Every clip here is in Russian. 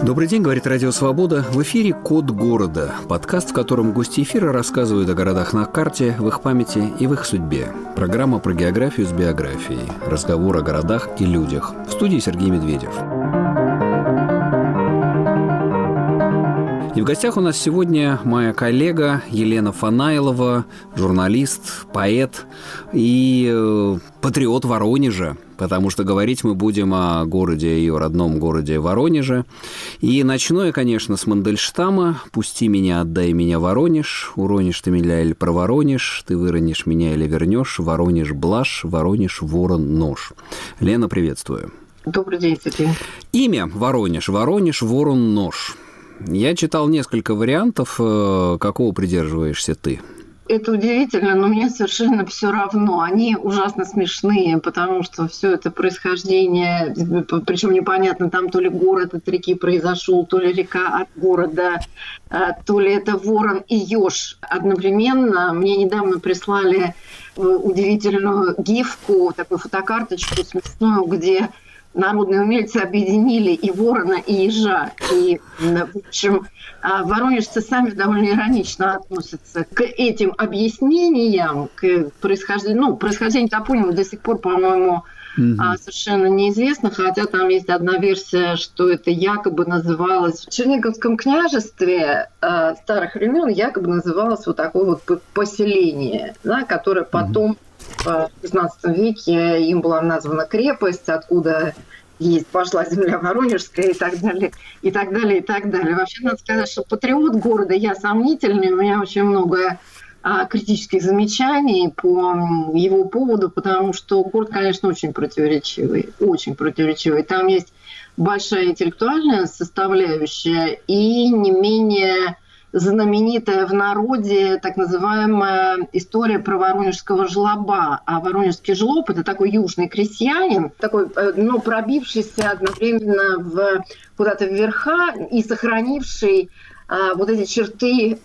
Добрый день, говорит Радио Свобода. В эфире «Код города». Подкаст, в котором гости эфира рассказывают о городах на карте, в их памяти и в их судьбе. Программа про географию с биографией. Разговор о городах и людях. В студии Сергей Медведев. И в гостях у нас сегодня моя коллега Елена Фанайлова, журналист, поэт и патриот Воронежа, потому что говорить мы будем о городе, ее родном городе Воронеже. И начну я, конечно, с Мандельштама. «Пусти меня, отдай меня, Воронеж. Уронишь ты меня или проворонишь, ты выронишь меня или вернешь. Воронеж блажь, Воронеж ворон нож». Лена, приветствую. Добрый день, Сергей. Имя Воронеж. Воронеж ворон нож. Я читал несколько вариантов. Какого придерживаешься ты? Это удивительно, но мне совершенно все равно. Они ужасно смешные, потому что все это происхождение, причем непонятно, там то ли город от реки произошел, то ли река от города, то ли это ворон и еж. Одновременно мне недавно прислали удивительную гифку, такую фотокарточку смешную, где народные умельцы объединили и ворона, и ежа. И, в общем, воронежцы сами довольно иронично относятся к этим объяснениям, к происхождению. Происхождение топонима до сих пор, по-моему, совершенно неизвестно, хотя там есть одна версия, что это якобы называлось в Черниговском княжестве старых времен, якобы называлось вот такое вот поселение, да, которое потом в XVI веке им была названа крепость, откуда пошла земля Воронежская и так далее, и так далее, и так далее. Вообще, надо сказать, что патриот города я сомнительный, у меня очень много критических замечаний по его поводу, потому что город, конечно, очень противоречивый, очень противоречивый. Там есть большая интеллектуальная составляющая и не менее знаменитая в народе так называемая история про воронежского жлоба. А воронежский жлоб – это такой южный крестьянин, такой, но пробившийся одновременно куда-то вверха и сохранивший вот эти черты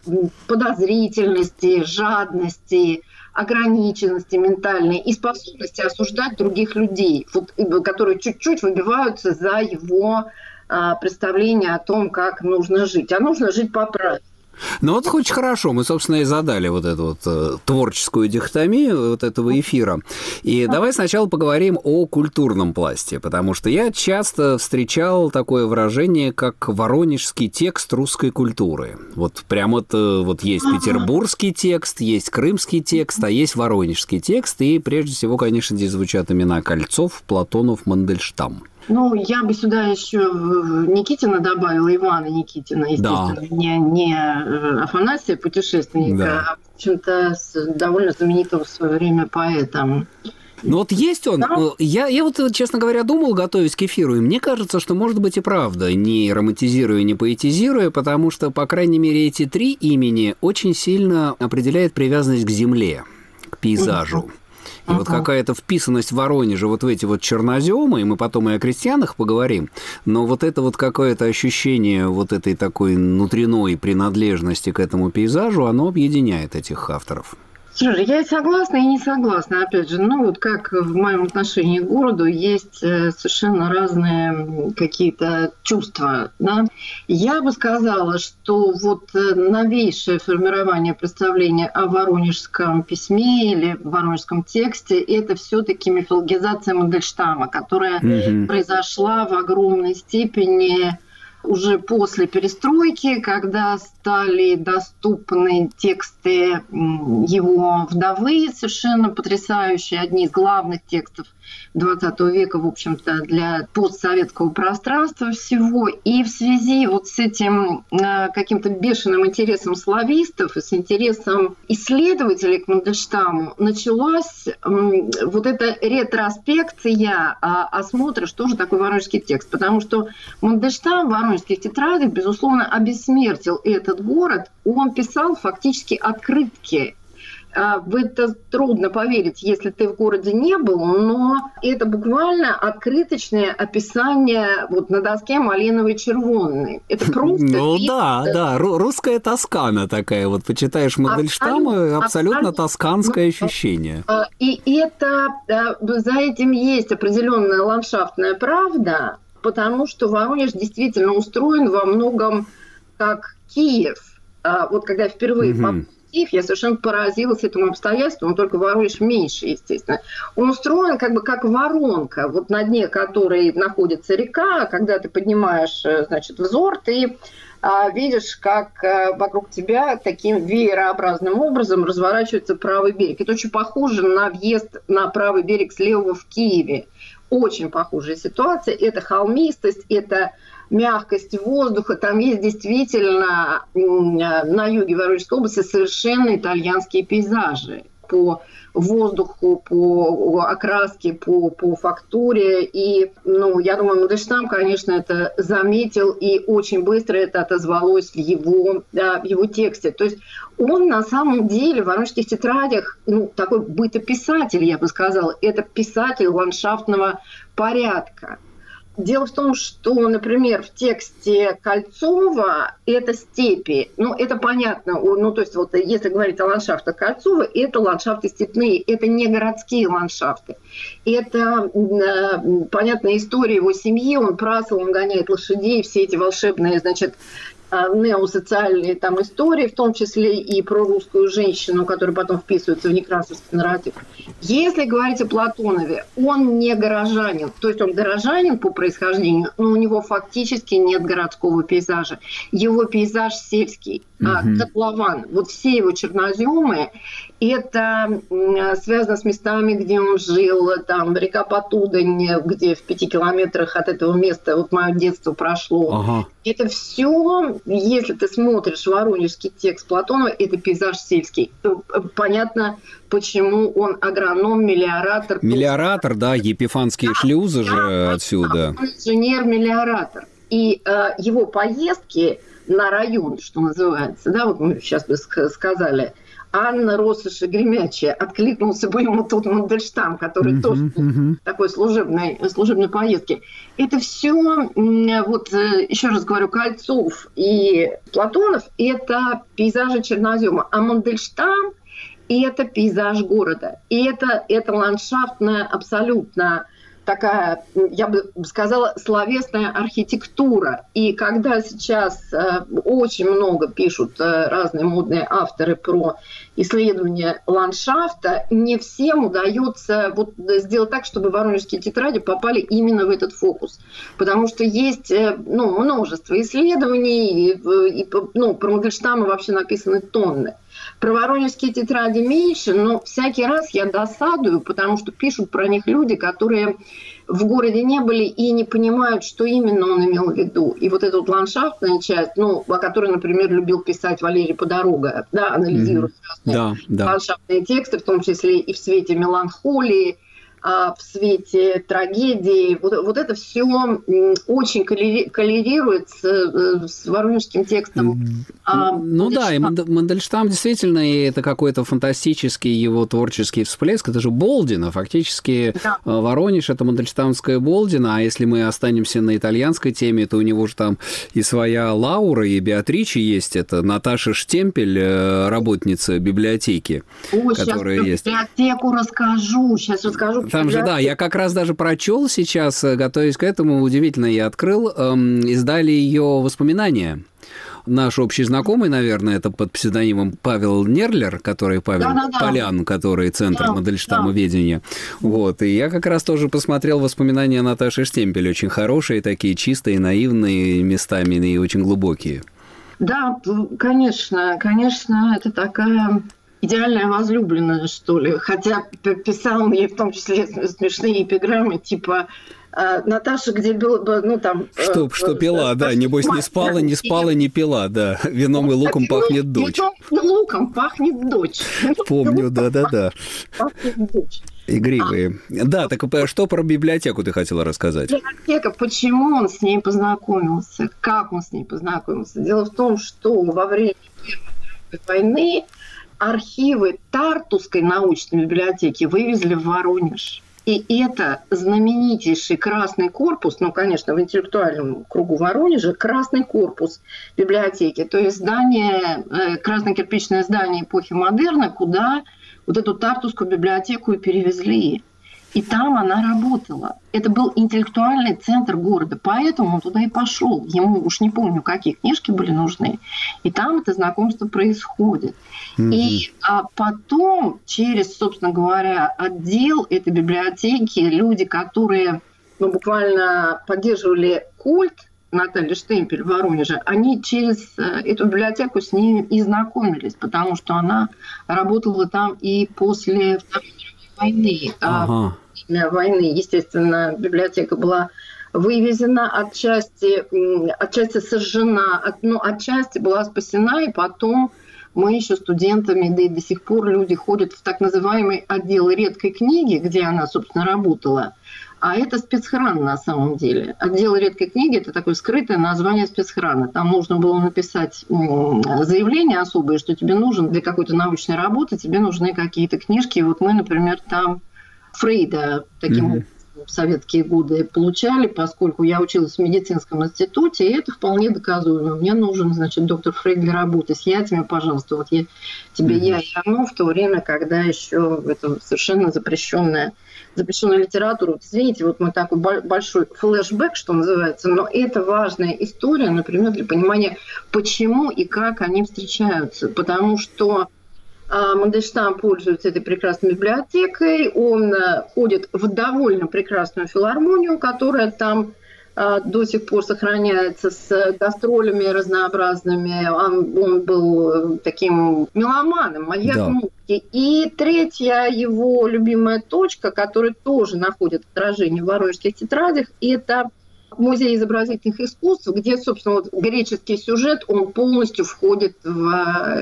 подозрительности, жадности, ограниченности ментальной и способности осуждать других людей, которые чуть-чуть выбиваются за его представление о том, как нужно жить. А нужно жить по правилам. Ну вот очень хорошо, мы, собственно, и задали вот эту вот творческую дихотомию вот этого эфира. И давай сначала поговорим о культурном пласте, потому что я часто встречал такое выражение, как воронежский текст русской культуры. Вот прямо вот есть петербургский текст, есть крымский текст, а есть воронежский текст, и прежде всего, конечно, здесь звучат имена Кольцов, Платонов, Мандельштам. Ну, я бы сюда еще Никитина добавила, Ивана Никитина, естественно, да. не Афанасия, путешественника, да. А, в общем-то, довольно знаменитого в свое время поэта. Ну вот есть он. Да? Я вот, честно говоря, думал, готовясь к эфиру, и мне кажется, что, может быть, и правда, не романтизируя, не поэтизируя, потому что, по крайней мере, эти три имени очень сильно определяют привязанность к земле, к пейзажу. И вот какая-то вписанность Воронежа вот в эти вот черноземы, и мы потом и о крестьянах поговорим, но вот это вот какое-то ощущение вот этой такой внутренней принадлежности к этому пейзажу, оно объединяет этих авторов. Слушай, я и согласна, и не согласна. Опять же, вот как в моем отношении к городу есть совершенно разные какие-то чувства. Да? Я бы сказала, что вот новейшее формирование представления о воронежском письме или воронежском тексте – это все-таки мифологизация Мандельштама, которая произошла в огромной степени уже после перестройки, когда стали доступны тексты его вдовы, совершенно потрясающие, одни из главных текстов XX века, в общем-то, для постсоветского пространства всего. И в связи вот с этим каким-то бешеным интересом славистов и с интересом исследователей к Мандельштаму началась вот эта ретроспекция осмотра, что же такое воронежский текст. Потому что Мандельштам в воронежских тетрадях, безусловно, обессмертил этот город. Он писал фактически открытки. В это трудно поверить, если ты в городе не был, но это буквально открыточное описание вот на доске малиновой червонной. Это просто... Ну да, русская Тоскана такая. Вот почитаешь Мандельштама, абсолютно тосканское ощущение. И это, за этим есть определенная ландшафтная правда, потому что Воронеж действительно устроен во многом как Киев. Вот когда я впервые попала в Киев, я совершенно поразилась этому обстоятельству, он только Воронеж меньше, естественно. Он устроен как бы как воронка, вот на дне которой находится река, когда ты поднимаешь, значит, взор, ты видишь, как вокруг тебя таким веерообразным образом разворачивается правый берег. Это очень похоже на въезд на правый берег с левого в Киеве. Очень похожая ситуация. Это холмистость, это мягкость воздуха. Там есть действительно на юге Воронежской области совершенно итальянские пейзажи по воздуху, по окраске, по фактуре. И, я думаю, Мандельштам, конечно, это заметил, и очень быстро это отозвалось в его тексте. То есть он на самом деле в «Воронежских тетрадях», такой бытописатель, я бы сказала, это писатель ландшафтного порядка. Дело в том, что, например, в тексте Кольцова это степи. Это понятно. То есть вот если говорить о ландшафтах Кольцова, это ландшафты степные, это не городские ландшафты. Это понятная история его семьи. Он прасыл, он гоняет лошадей, все эти волшебные, значит, неосоциальные там истории, в том числе и про русскую женщину, которая потом вписывается в некрасовский нарратив. Если говорить о Платонове, он не горожанин, то есть он горожанин по происхождению, но у него фактически нет городского пейзажа. Его пейзаж сельский, котлован. Вот все его черноземы, это связано с местами, где он жил, там река Потудань, где в 5 километрах от этого места вот мое детство прошло. Ага. Это все, если ты смотришь воронежский текст Платонова, это пейзаж сельский. Понятно, почему он агроном, мелиоратор. Мелиоратор, да, Епифанские шлюзы же отсюда. Он инженер-мелиоратор. И его поездки на район, что называется, да, вот мы сейчас бы сказали, Анна Россыша Гремячая, откликнулся бы ему тут Мандельштам, который тоже такой служебной поездки. Это все, вот еще раз говорю, Кольцов и Платонов – это пейзажи чернозема, а Мандельштам – это пейзаж города. И это ландшафтная абсолютно такая, я бы сказала, словесная архитектура. И когда сейчас очень много пишут разные модные авторы про исследование ландшафта, не всем удается вот сделать так, чтобы воронежские тетради попали именно в этот фокус. Потому что есть множество исследований, и про Мандельштама вообще написаны тонны. Про воронежские тетради меньше, но всякий раз я досадую, потому что пишут про них люди, которые в городе не были и не понимают, что именно он имел в виду. И вот эта вот ландшафтная часть, о которой, например, любил писать Валерий Подорога, да, анализируя разные ландшафтные тексты, в том числе и в свете меланхолии, в свете трагедии. Вот это все очень коллерирует с воронежским текстом. И Мандельштам действительно, и это какой-то фантастический его творческий всплеск. Это же Болдина, фактически Воронеж – это мандельштамская Болдина, а если мы останемся на итальянской теме, то у него же там и своя Лаура, и Беатриче есть. Это Наташа Штемпель, работница библиотеки, которая есть. Библиотеку расскажу, сейчас расскажу. Там же, да, я как раз даже прочел сейчас, готовясь к этому, удивительно, я открыл, издали ее воспоминания. Наш общий знакомый, наверное, это под псевдонимом Павел Нерлер, который Полян, который центр Мандельштамоведения. Вот, и я как раз тоже посмотрел воспоминания Наташи Штемпель, очень хорошие, такие чистые, наивные местами и очень глубокие. Да, конечно, это такая идеальная возлюбленная, что ли. Хотя писал ей в том числе смешные эпиграммы, типа Наташа, где было бы, Что пила, да, небось не спала, не пила, да. Вином и луком пахнет дочь. Вином и луком пахнет дочь. Помню, да. Пахнет дочь. Игривые. Да, так что про библиотеку ты хотела рассказать? Библиотека, почему он с ней познакомился, как он с ней познакомился. Дело в том, что во время Первой мировой войны архивы Тартусской научной библиотеки вывезли в Воронеж. И это знаменитейший Красный корпус, конечно, в интеллектуальном кругу Воронежа, Красный корпус библиотеки, то есть здание, красно-кирпичное здание эпохи модерна, куда вот эту Тартусскую библиотеку и перевезли. И там она работала. Это был интеллектуальный центр города, поэтому он туда и пошел. Ему уж не помню, какие книжки были нужны. И там это знакомство происходит. И потом через, собственно говоря, отдел этой библиотеки, люди, которые буквально поддерживали культ Натальи Штемпель в Воронеже, они через эту библиотеку с ней и знакомились, потому что она работала там и после Второй мировой войны. Во время войны, естественно, библиотека была вывезена, отчасти сожжена, отчасти была спасена, и потом мы еще студентами, да и до сих пор люди ходят в так называемый отдел редкой книги, где она, собственно, работала. А это спецхран на самом деле. Отдел редкой книги – это такое скрытое название спецхрана. Там нужно было написать заявление особое, что тебе нужен для какой-то научной работы, тебе нужны какие-то книжки. И вот мы, например, там Фрейда таким образом в советские годы получали, поскольку я училась в медицинском институте, и это вполне доказуемо. Мне нужен, значит, доктор Фрейд для работы. Съядьте мне, пожалуйста, вот тебе я и оно, в то время, когда еще это совершенно запрещенная литература. Вот, извините, вот мы такой большой флешбэк, что называется, но это важная история, например, для понимания, почему и как они встречаются. Потому что Мандельштам пользуется этой прекрасной библиотекой, он ходит в довольно прекрасную филармонию, которая там до сих пор сохраняется с гастролями разнообразными. Он был таким меломаном, маньяком музыки. И третья его любимая точка, которая тоже находит отражение в воронежских тетрадях, это Музей изобразительных искусств, где, собственно, вот греческий сюжет, он полностью входит в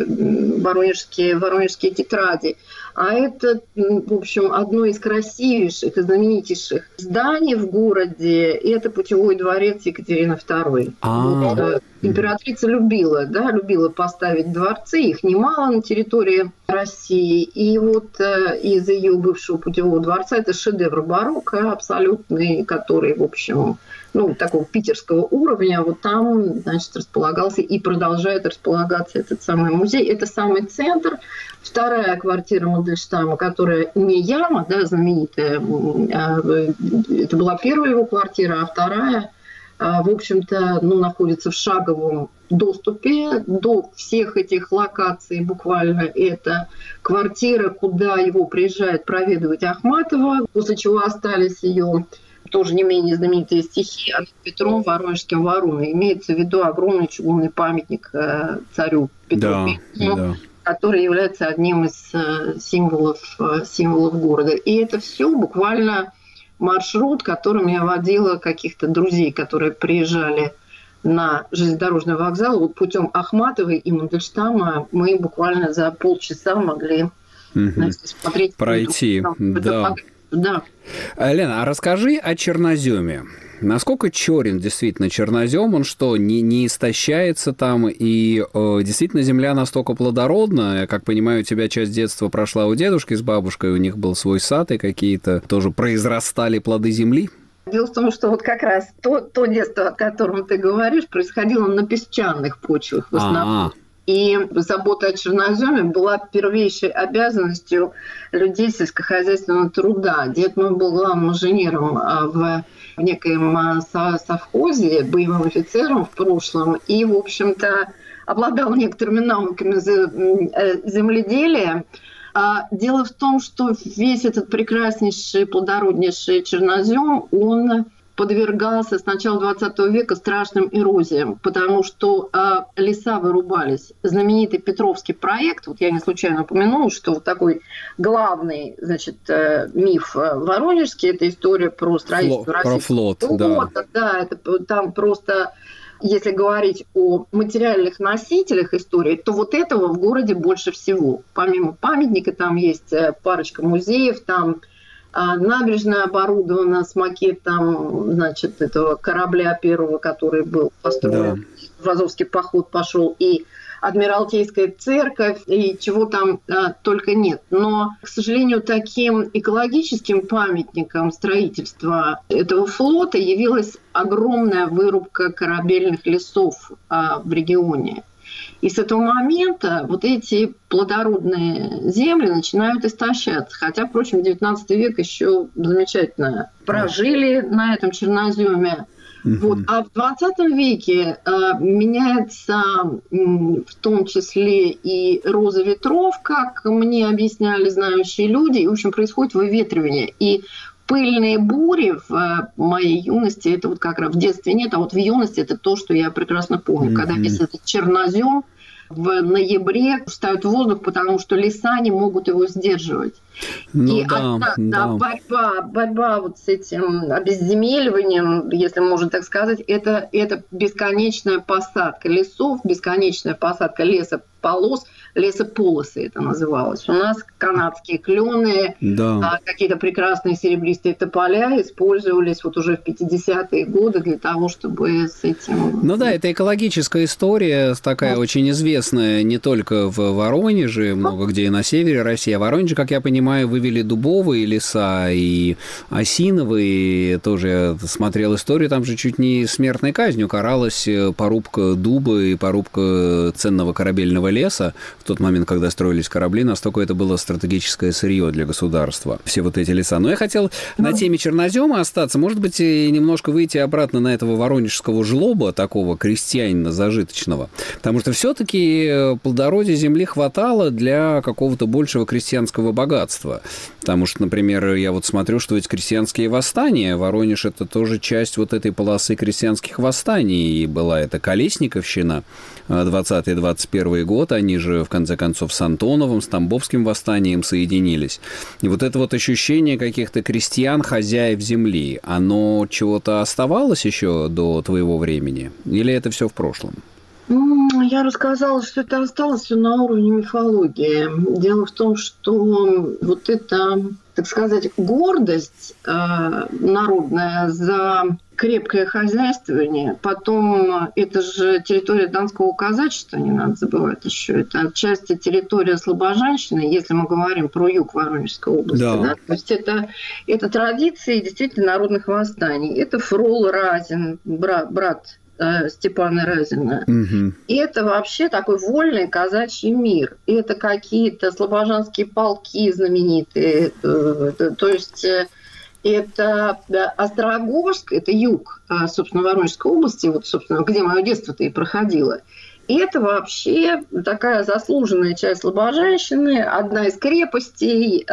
воронежские тетради. А это, в общем, одно из красивейших и знаменитейших зданий в городе. Это путевой дворец Екатерины II. Императрица любила поставить дворцы, их немало на территории России. И вот из ее бывшего путевого дворца это шедевр барокко абсолютный, который, в общем, такого питерского уровня, вот там, значит, располагался и продолжает располагаться этот самый музей. Это самый центр. Вторая квартира Мандельштама, которая не яма, знаменитая, это была первая его квартира, а вторая, в общем-то, находится в шаговом доступе до всех этих локаций буквально. Это квартира, куда его приезжает проведывать Ахматова, после чего остались ее тоже не менее знаменитые стихи от Петром Воронежским «Вороной». Имеется в виду огромный чугунный памятник царю Петру Первому, который является одним из символов города. И это все буквально маршрут, которым я водила каких-то друзей, которые приезжали на железнодорожный вокзал. Вот путем Ахматовой и Мандельштама мы буквально за полчаса могли смотреть. Пройти, да. Лена, а расскажи о черноземе. Насколько черен действительно чернозем? Он что, не истощается там? И действительно земля настолько плодородна? Я как понимаю, у тебя часть детства прошла у дедушки с бабушкой, у них был свой сад, и какие-то тоже произрастали плоды земли? Дело в том, что вот как раз то детство, о котором ты говоришь, происходило на песчаных почвах в основном. И забота о черноземе была первейшей обязанностью людей сельскохозяйственного труда. Дед мой был главным инженером в некоем совхозе, боевым офицером в прошлом, и, в общем-то, обладал некоторыми навыками земледелия. Дело в том, что весь этот прекраснейший, плодороднейший чернозем, он подвергался с начала 20 века страшным эрозиям, потому что леса вырубались. Знаменитый Петровский проект, вот я не случайно упомянула, что вот такой главный, значит, миф воронежский, это история про строительство российского флота. Да, это там просто, если говорить о материальных носителях истории, то вот этого в городе больше всего. Помимо памятника там есть парочка музеев, там набережная оборудована с макетом, значит, этого корабля первого, который был построен. В Азовский поход пошел, и Адмиралтейская церковь, и чего там только нет. Но, к сожалению, таким экологическим памятником строительства этого флота явилась огромная вырубка корабельных лесов в регионе. И с этого момента вот эти плодородные земли начинают истощаться. Хотя, впрочем, 19 век еще замечательно прожили на этом черноземе. Вот. А в 20 веке меняется в том числе и роза ветров, как мне объясняли знающие люди, и, в общем, происходит выветривание. И пыльные бури в моей юности, это вот как раз в детстве нет, а вот в юности это то, что я прекрасно помню. Когда весь этот чернозем в ноябре ставят в воздух, потому что леса не могут его сдерживать. Ну, и борьба вот с этим обезземеливанием, если можно так сказать, это бесконечная посадка лесов, бесконечная посадка лесополос, лесополосы это называлось. У нас канадские клены, какие-то прекрасные серебристые тополя использовались вот уже в 50-е годы для того, чтобы с этим... Ну да, это экологическая история, такая очень известная не только в Воронеже, много где и на севере России, а в Воронеже, как я понимаю, вывели дубовые леса и осиновые. Тоже я смотрел историю, там же чуть не смертной казнью каралась порубка дуба и порубка ценного корабельного леса. В тот момент, когда строились корабли, настолько это было стратегическое сырье для государства, все вот эти леса. Но я хотел на теме чернозема остаться, может быть, и немножко выйти обратно на этого воронежского жлоба, такого крестьянина зажиточного, потому что все-таки плодородия земли хватало для какого-то большего крестьянского богатства. Потому что, например, я вот смотрю, что эти крестьянские восстания, Воронеж – это тоже часть вот этой полосы крестьянских восстаний. И была это Колесниковщина, 20-21 год, они же, в конце концов, с Антоновым, с Тамбовским восстанием соединились. И вот это вот ощущение каких-то крестьян, хозяев земли, оно чего-то оставалось еще до твоего времени? Или это все в прошлом? Я рассказала, что это осталось все на уровне мифологии. Дело в том, что вот эта, так сказать, гордость народная за крепкое хозяйствование, потом это же территория Донского казачества, не надо забывать еще, это отчасти территория Слобожанщины, если мы говорим про юг Воронежской области. Да. То есть это традиции действительно народных восстаний. Это Фрол Разин, брат Степана Разина. И это вообще такой вольный казачий мир. И это какие-то слобожанские полки знаменитые. То есть это Острогожск, это юг, собственно, Воронежской области, вот, собственно, где мое детство-то и проходило. И это вообще такая заслуженная часть Слобожанщины, одна из крепостей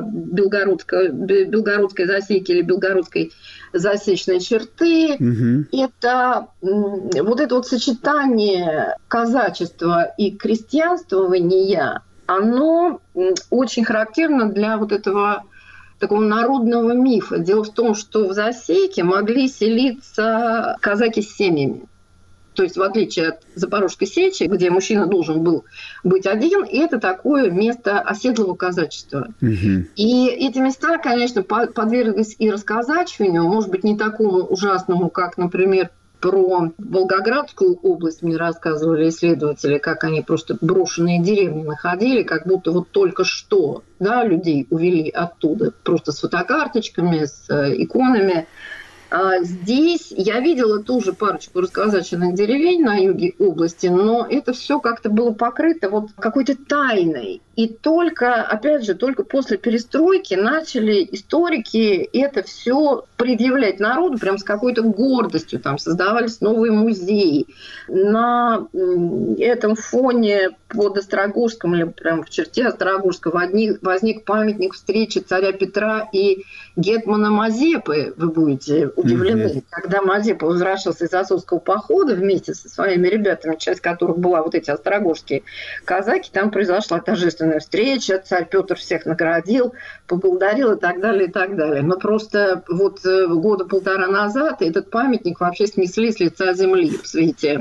Белгородской засеки или Белгородской засечной черты. Это вот это вот сочетание казачества и крестьянствования, оно очень характерно для вот этого такого народного мифа. Дело в том, что в засеке могли селиться казаки с семьями. То есть в отличие от Запорожской сечи, где мужчина должен был быть один, это такое место оседлого казачества. И эти места, конечно, подверглись и расказачиванию, может быть, не такому ужасному, как, например, про Волгоградскую область мне рассказывали исследователи, как они просто брошенные деревни находили, как будто вот только что людей увели оттуда, просто с фотокарточками, с иконами. Здесь я видела тоже парочку расказаченных деревень на юге области, но это все как-то было покрыто вот какой-то тайной. И только, опять же, только после перестройки начали историки это все предъявлять народу прям с какой-то гордостью. Там создавались новые музеи. На этом фоне под Острогожском или прям в черте Острогожска возник памятник встречи царя Петра и гетмана Мазепы. Вы будете удивлены. Когда Мазепа возвращался из Азовского похода вместе со своими ребятами, часть которых была вот эти острогожские казаки, там произошла торжественная встреча, царь Петр всех наградил, поблагодарил и так далее, и так далее. Но просто вот года полтора назад этот памятник вообще снесли с лица земли в свете,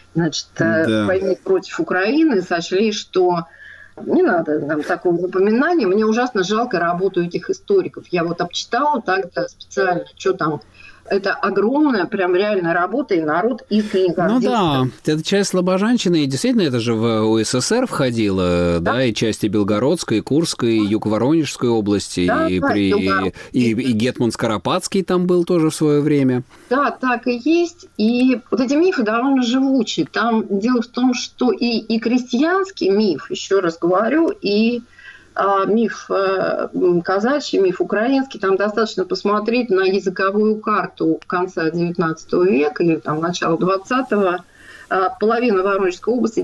войны против Украины, сочли, что не надо нам такого напоминания. Мне ужасно жалко работу этих историков. Я вот обчитала так-то специально, что там это огромная, прям реальная работа, и народ искренне гордится. Ну да, это часть Слобожанщины, и действительно, это же в УССР входило, да, и части Белгородской, Курской, Юг-Воронежской области, Да, и гетман Скоропадский там был тоже в свое время. Да, так и есть. И вот эти мифы довольно живучие. Там дело в том, что и крестьянский миф, еще раз говорю, и миф казачий, миф украинский, там достаточно посмотреть на языковую карту конца XIX века или там начала XX. Половина Воронежской области,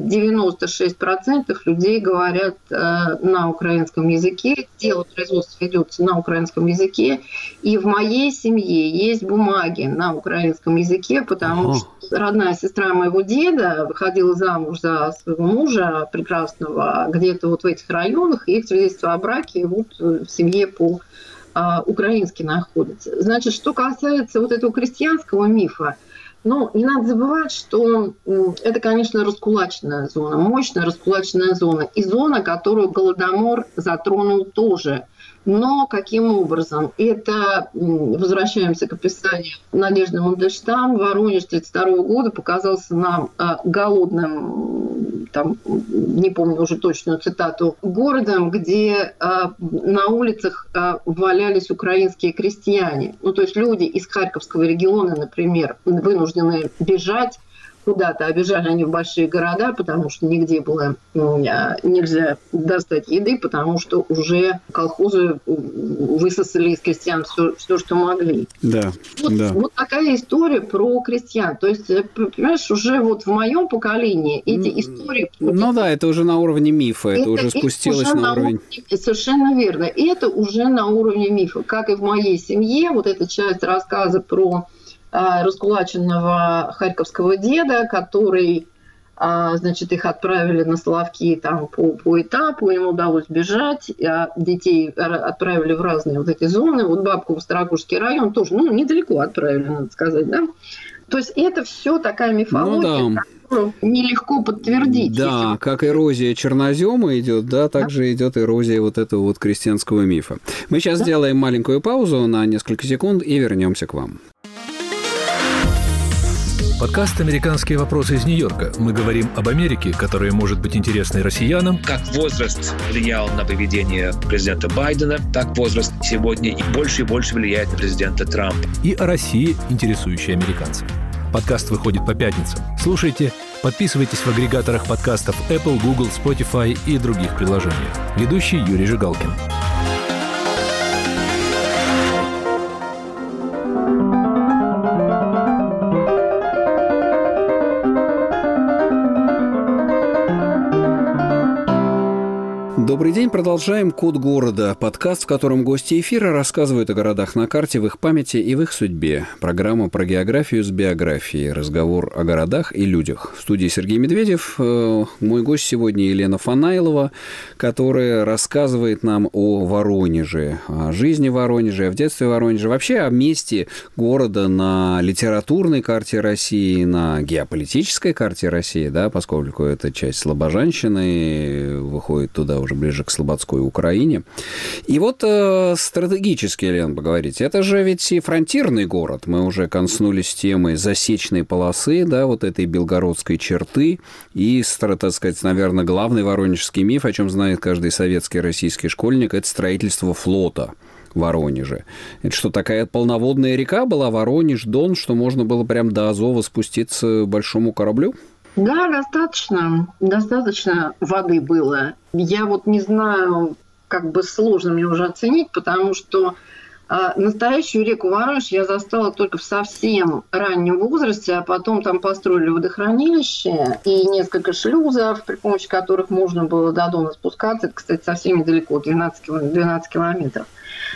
96% людей говорят на украинском языке, дело производства ведется на украинском языке, и в моей семье есть бумаги на украинском языке, потому что родная сестра моего деда выходила замуж за своего мужа прекрасного где-то вот в этих районах, и их свидетельство о браке вот в семье по-украински находится. Значит, что касается вот этого крестьянского мифа, но не надо забывать, что это, конечно, раскулаченная зона, мощная раскулаченная зона. И зона, которую Голодомор затронул тоже. Но каким образом? Это, возвращаемся к описанию Надежды Мандельштам, Воронеж 1932 года показался нам голодным, там, не помню уже точную цитату, городом, где на улицах валялись украинские крестьяне. Ну, то есть люди из Харьковского региона, например, вынуждены бежать куда-то, а бежали они в большие города, потому что нигде было нельзя достать еды, потому что уже колхозы высосали из крестьян все, что могли. Да, вот такая история про крестьян. То есть, понимаешь, уже вот в моем поколении эти истории... Ну да, это уже на уровне мифа, это уже спустилось на уровень... Совершенно верно. И это уже на уровне мифа. Как и в моей семье, вот эта часть рассказа про раскулаченного харьковского деда, который, значит, их отправили на Соловки там по этапу, ему удалось бежать, а детей отправили в разные вот эти зоны. Вот бабку в Старокушский район тоже, недалеко отправили, надо сказать, да. То есть это все такая мифология, которую нелегко подтвердить. Да, как эрозия чернозема идет, да, так же идет эрозия вот этого вот крестьянского мифа. Мы сейчас сделаем маленькую паузу на несколько секунд и вернемся к вам. Подкаст «Американские вопросы» из Нью-Йорка. Мы говорим об Америке, которая может быть интересной россиянам. Как возраст влиял на поведение президента Байдена, так возраст сегодня и больше влияет на президента Трампа. И о России, интересующей американцев. Подкаст выходит по пятницам. Слушайте, подписывайтесь в агрегаторах подкастов Apple, Google, Spotify и других приложениях. Ведущий Юрий Жигалкин. Добрый день, продолжаем «Код города», подкаст, в котором гости эфира рассказывают о городах на карте, в их памяти и в их судьбе. Программа про географию с биографией, разговор о городах и людях. В студии Сергей Медведев, мой гость сегодня Елена Фанайлова, которая рассказывает нам о Воронеже, о жизни Воронежа, о детстве Воронежа, вообще о месте города на литературной карте России, на геополитической карте России, да, поскольку это часть Слобожанщины, выходит туда уже ближе к Слободской Украине. И вот стратегически, Лен, поговорите. Это же ведь и фронтирный город. Мы уже коснулись темы засечной полосы, да, вот этой белгородской черты. И, так сказать, наверное, главный воронежский миф, о чем знает каждый советский и российский школьник, это строительство флота в Воронеже. Это что, такая полноводная река была, Воронеж, Дон, что можно было прям до Азова спуститься большому кораблю? Да, достаточно воды было. Я вот не знаю, как бы сложно мне уже оценить, потому что настоящую реку Воронеж я застала только в совсем раннем возрасте, а потом там построили водохранилище и несколько шлюзов, при помощи которых можно было до Дона спускаться. Это, кстати, совсем недалеко, 12 километров.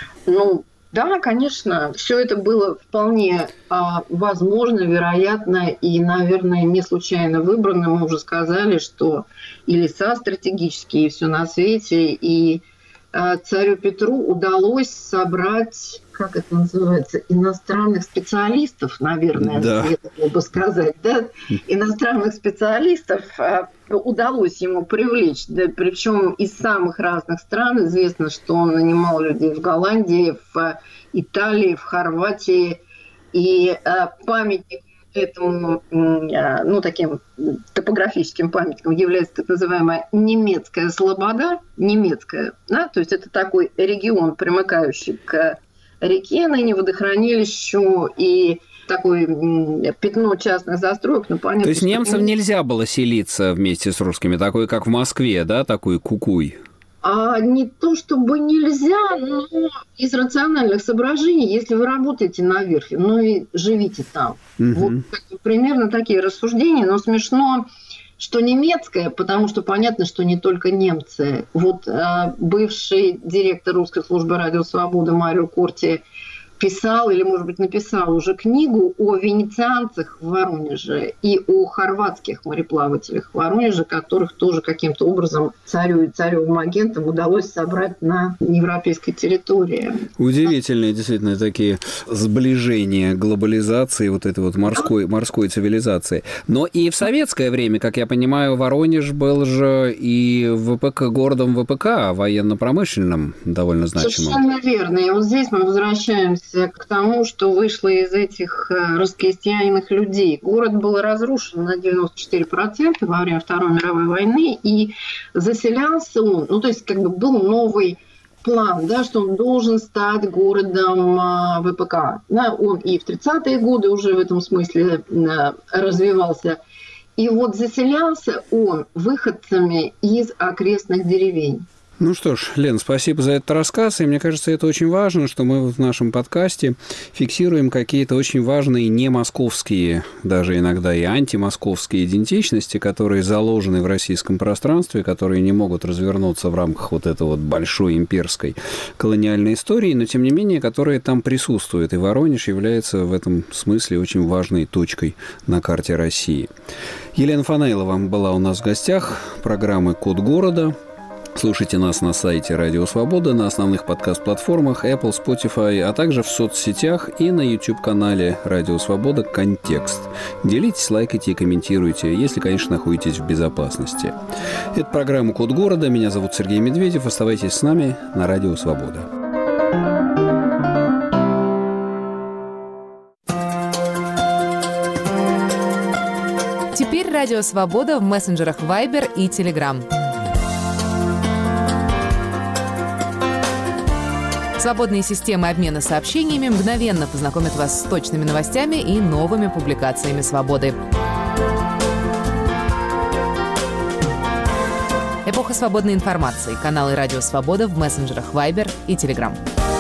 Да, конечно, все это было вполне возможно, вероятно, и, наверное, не случайно выбрано. Мы уже сказали, что и леса стратегические, и все на свете, и царю Петру удалось собрать, как это называется, иностранных специалистов, наверное, следовало бы сказать, да? Иностранных специалистов удалось ему привлечь, да, причем из самых разных стран. Известно, что он нанимал людей в Голландии, в Италии, в Хорватии, И памятник этому, таким топографическим памятником является так называемая немецкая Слобода, то есть это такой регион, примыкающий к реке, ныне водохранилищу, и такое пятно частных застроек. Понятно, то есть немцам нельзя было селиться вместе с русскими, такой, как в Москве, да, такой кукуй? Не то чтобы нельзя, но из рациональных соображений, если вы работаете на верфи, и живите там. Вот примерно такие рассуждения, но смешно, что немецкая, потому что понятно, что не только немцы. Вот бывший директор русской службы «Радио Свобода» Марио Корти писал, или, может быть, написал уже книгу о венецианцах в Воронеже и о хорватских мореплавателях в Воронеже, которых тоже каким-то образом царю и царевым агентам удалось собрать на европейской территории. Удивительные, действительно, такие сближения глобализации вот этой вот морской цивилизации. Но и в советское время, как я понимаю, Воронеж был же и городом ВПК, военно-промышленным довольно значимым. Совершенно верно. И вот здесь мы возвращаемся к тому, что вышло из этих раскрестьяненных людей. Город был разрушен на 94% во время Второй мировой войны, и заселялся он, то есть был новый план, да, что он должен стать городом ВПК. Да, он и в 30-е годы уже в этом смысле развивался. И вот заселялся он выходцами из окрестных деревень. Ну что ж, Лен, спасибо за этот рассказ, и мне кажется, это очень важно, что мы в нашем подкасте фиксируем какие-то очень важные не московские, даже иногда и антимосковские идентичности, которые заложены в российском пространстве, которые не могут развернуться в рамках вот этой вот большой имперской колониальной истории, но тем не менее, которые там присутствуют, и Воронеж является в этом смысле очень важной точкой на карте России. Елена Фанаилова была у нас в гостях программы «Код города». Слушайте нас на сайте Радио Свобода, на основных подкаст-платформах Apple, Spotify, а также в соцсетях и на YouTube-канале Радио Свобода «Контекст». Делитесь, лайкайте и комментируйте, если, конечно, находитесь в безопасности. Это программа «Код города». Меня зовут Сергей Медведев. Оставайтесь с нами на Радио Свобода. Теперь Радио Свобода в мессенджерах Viber и Telegram. Свободные системы обмена сообщениями мгновенно познакомят вас с точными новостями и новыми публикациями «Свободы». Эпоха свободной информации. Каналы «Радио Свобода» в мессенджерах Viber и Telegram.